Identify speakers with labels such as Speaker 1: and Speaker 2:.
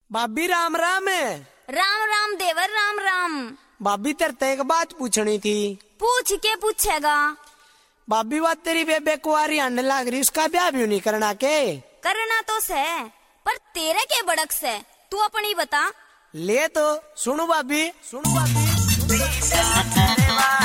Speaker 1: भाभी राम राम है।
Speaker 2: राम राम देवर राम राम।
Speaker 1: भाभी तेरे ते एक बात पूछनी थी।
Speaker 2: पूछ के पूछेगा।
Speaker 1: भाभी बात तेरी बेबे कुआरी आने लग रही, उसका ब्याह भी नहीं करना के?
Speaker 2: करना तो से, पर तेरे के बड़क से, तू अपनी बता।
Speaker 1: ले तो सुनो भाभी, सुनो भाभी।